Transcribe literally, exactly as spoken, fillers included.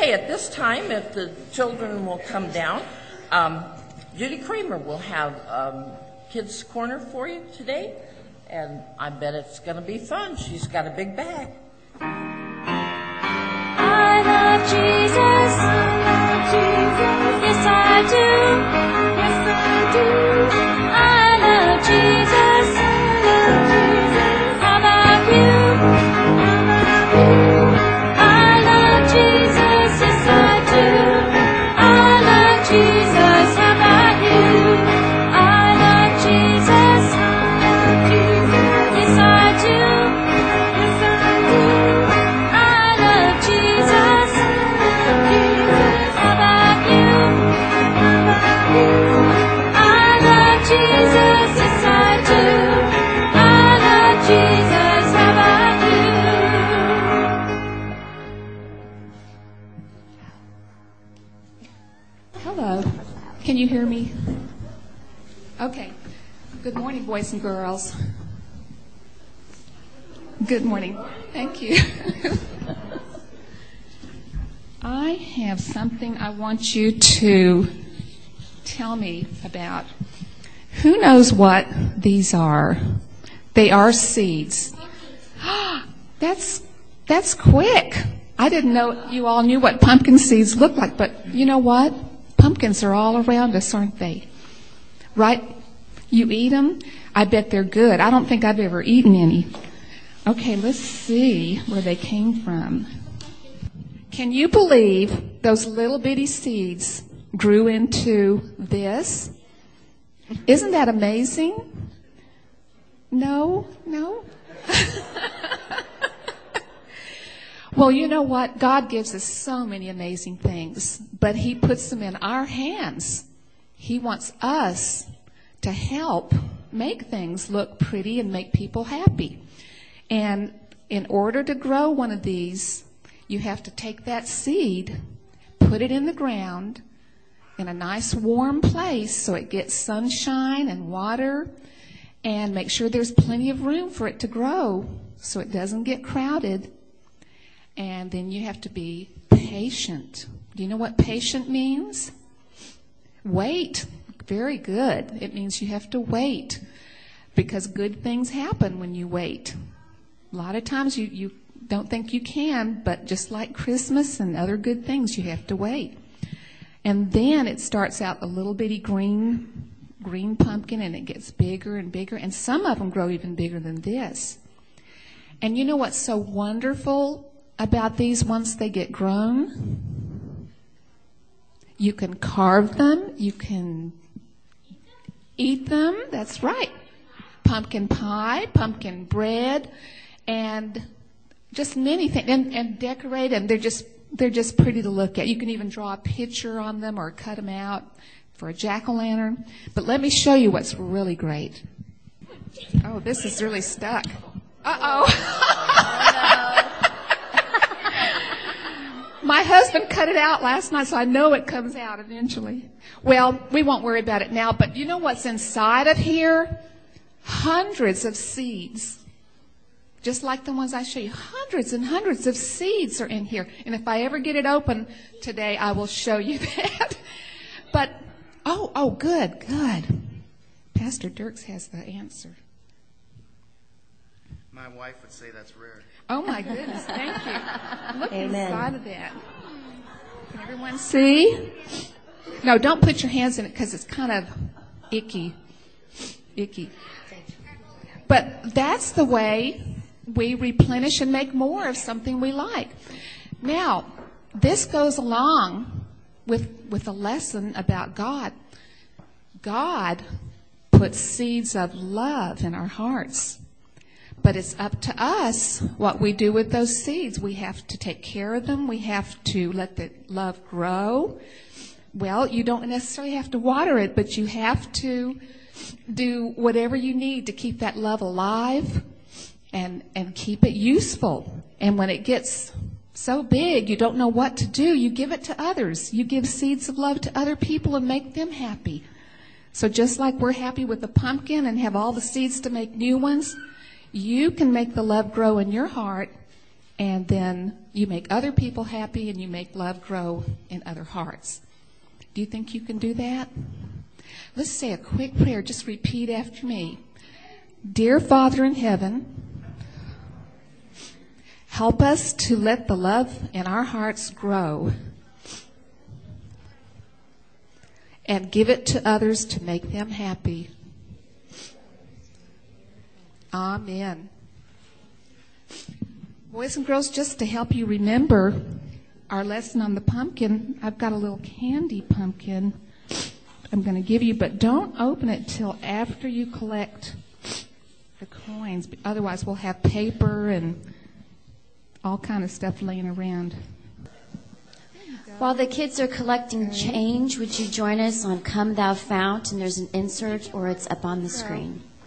Okay, at this time, if the children will come down, um, Judy Kramer will have um, Kids Corner for you today, and I bet it's going to be fun. She's got a big bag. I love Jesus, I love Jesus, yes I do, yes I do. I love Jesus, I love Jesus, how about you, how about you? I love Jesus, yes I do, I love Jesus, how about you? I love Jesus, I love Jesus, yes I do, yes I do. I love Jesus, I love Jesus, how about you, how about you? I love Jesus, yes I do, I love Jesus, how about you? Hello. Can you hear me? Okay. Good morning, boys and girls. Good morning. Thank you. I have something I want you to tell me about. Who knows what these are? They are seeds. That's that's quick. I didn't know you all knew what pumpkin seeds look like, but you know what? Pumpkins are all around us, aren't they? Right? You eat them? I bet they're good. I don't think I've ever eaten any. Okay, let's see where they came from. Can you believe those little bitty seeds grew into this? Isn't that amazing? No? No? Well, you know what? God gives us so many amazing things, but He puts them in our hands. He wants us to help make things look pretty and make people happy. And in order to grow one of these, you have to take that seed, put it in the ground in a nice warm place so it gets sunshine and water, and make sure there's plenty of room for it to grow so it doesn't get crowded. And then you have to be patient. Do you know what patient means? Wait. Very good. It means you have to wait, because good things happen when you wait. A lot of times you, you don't think you can, but just like Christmas and other good things, you have to wait. And then it starts out a little bitty green, green pumpkin, and it gets bigger and bigger, and some of them grow even bigger than this. And you know what's so wonderful about these once they get grown? You can carve them, you can eat them, that's right. Pumpkin pie, pumpkin bread, and just many things, and, and decorate them. They're just they're just pretty to look at. You can even draw a picture on them or cut them out for a jack-o'-lantern. But let me show you what's really great. Oh, this is really stuck. Uh-oh. My husband cut it out last night, so I know it comes out eventually. Well, we won't worry about it now, but you know what's inside of here? Hundreds of seeds. Just like the ones I show you. Hundreds and hundreds of seeds are in here. And if I ever get it open today, I will show you that. But, oh, oh, good, good. Pastor Dirks has the answer. My wife would say that's rare. Oh, my goodness. Thank you. Look Amen. inside of that. Can everyone see? No, don't put your hands in it because it's kind of icky. Icky. But that's the way we replenish and make more of something we like. Now, this goes along with, with a lesson about God. God puts seeds of love in our hearts. But it's up to us what we do with those seeds. We have to take care of them. We have to let the love grow. Well, you don't necessarily have to water it, but you have to do whatever you need to keep that love alive and, and keep it useful. And when it gets so big, you don't know what to do, you give it to others. You give seeds of love to other people and make them happy. So just like we're happy with the pumpkin and have all the seeds to make new ones, you can make the love grow in your heart and then You make other people happy, and you make love grow in other hearts. Do you think you can do that? Let's say a quick prayer. Just repeat after me. Dear Father in heaven, help us to let the love in our hearts grow and give it to others to make them happy. Amen. Boys and girls, just to help you remember our lesson on the pumpkin, I've got a little candy pumpkin I'm going to give you, but don't open it till after you collect the coins. Otherwise, we'll have paper and all kind of stuff laying around. While the kids are collecting change, would you join us on Come Thou Fount? And there's an insert, or it's up on the screen.